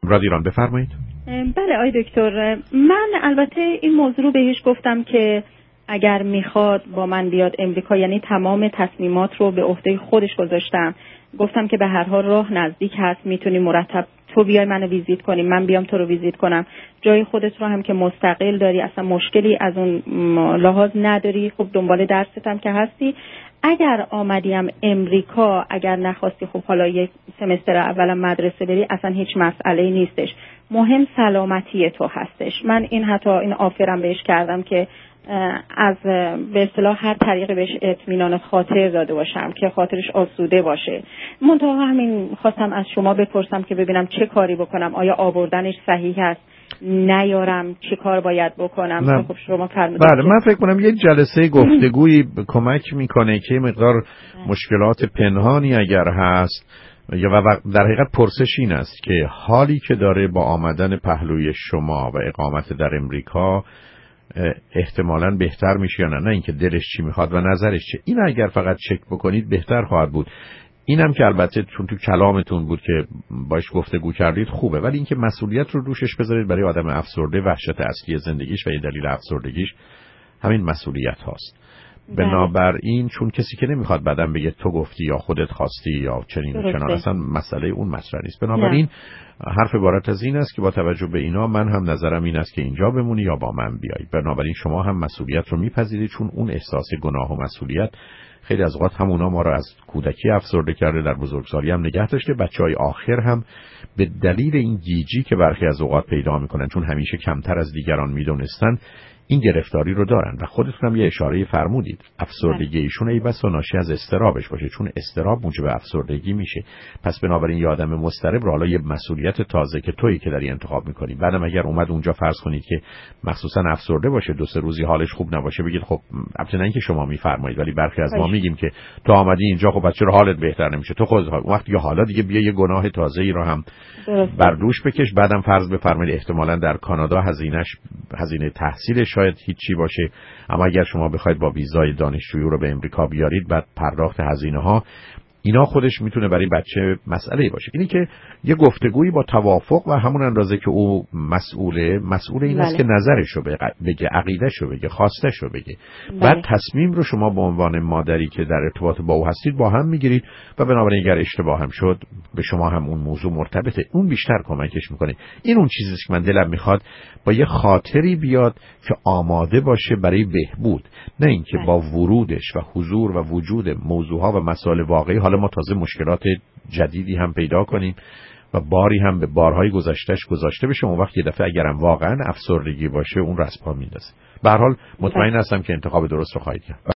رادیو بفرمایید. بله آقای دکتر، من البته این موضوع رو بهش گفتم که اگر میخواد با من بیاد امریکا، یعنی تمام تصمیمات رو به عهده خودش گذاشتم. گفتم که به هر حال راه نزدیک هست، میتونی مرتب تو بیای منو ویزیت کنی، من بیام تو رو ویزیت کنم، جای خودت رو هم که مستقل داری، اصلا مشکلی از اون لحاظ نداری، خب دنبال درست هم که هستی. اگر آمدیم امریکا، اگر نخواستی خب حالا یک سمستر اولم مدرسه بری، اصلا هیچ مسئله نیستش، مهم سلامتی تو هستش. من این حتی این آفرم بهش کردم که از به اصطلاح هر طریقی بهش اطمینان خاطر داده باشم که خاطرش آسوده باشه. منتها همین خواستم از شما بپرسم که ببینم چه کاری بکنم، آیا آوردنش صحیح است، نیارم چه کار باید بکنم؟ خب شما فرمودید. بله، من فکر کنم یه جلسه گفتگویی کمک میکنه که مقدار مشکلات پنهانی اگر هست، یا در حقیقت پرسش این است که حالی که داره با آمدن پهلوی شما و اقامت در امریکا احتمالاً بهتر میشه یا نه اینکه دلش چی میخواد و نظرش چه. این اگر فقط چک بکنید بهتر خواهد بود. اینم که البته چون تو کلامتون بود که باش گفتگو کردید خوبه، ولی اینکه مسئولیت رو دوشش بذارید برای آدم افسرده، وحشت اصلی زندگیش و یه دلیل افسردگیش همین مسئولیت هاست. بنابراین چون کسی که نمیخواد بعدم بگه تو گفتی یا خودت خواستی یا چنین و چنان، اصلا مسئله اون مطرح نیست. بنابراین حرف عبارت از این است که با توجه به اینا من هم نظرم این است که اینجا بمونی یا با من بیای. بنابراین شما هم مسئولیت رو میپذیرید، چون اون احساس گناه و مسئولیت خیلی از اوقات همونا ما رو از کودکی افسرده کرده، در بزرگسالی هم نگه داشته. بچهای آخر هم به دلیل این گیجی که برخی از اوقات پیدا میکنن، چون همیشه کمتر از دیگران میدونستن، این گرفتاری رو دارن. و خودتون هم یه اشاره فرمودید، افسردگی ایشون ای بسا ناشی از اضطرابش باشه، چون اضطراب موجب افسردگی میشه. پس بنابراین یه آدم مضطرب رو حالا یه مسئولیت تازه که تویی که داری انتخاب میکنی، بعدم اگر اومد اونجا فرض کنید که مخصوصا افسرده باشه، 2-3 روزی حالش خوب نباشه، بگید خب البته نه اینکه شما میفرمایید، ولی برخی از ما میگیم که تو آمدی اینجا، خب چرا حالت بهتر نمیشه؟ تو خود وقتی که حالا دیگه بیا یه گناه تازه‌ای رو هم بر دوش بکش. بعدم فرض بفرمایید احتمالاً در کانادا هزینه تحصیل شاید هیچی باشه، اما اگر شما بخواید با ویزای دانشجویی رو به امریکا بیارید، بعد پرداخت هزینه ها، اینا خودش میتونه برای بچه مسئله باشه. اینی که یه گفتگویی با توافق و همون اندازه که او مسئول این است که نظرشو بگه، عقیدهشو بگه، خواستشو بگه. بعد تصمیم رو شما به عنوان مادری که در ارتباط با او هستید با هم میگیرید و بنابراین اگر اشتباه هم شد به شما هم اون موضوع مرتبطه، اون بیشتر کمکش میکنه. این اون چیزیه که من دلم میخواد با یه خاطری بیاد که آماده باشه برای بهبود، نه اینکه با ورودش و حضور و وجود موضوعها و مسائل واقعی حالا ما تازه مشکلات جدیدی هم پیدا کنیم و باری هم به بارهای گذشتهش گذاشته بشه. اون وقت یه دفعه اگرم واقعا افسردگی باشه اون رسپا میندازه. به هر حال مطمئن هستم که انتخاب درست رو خواهید کرد.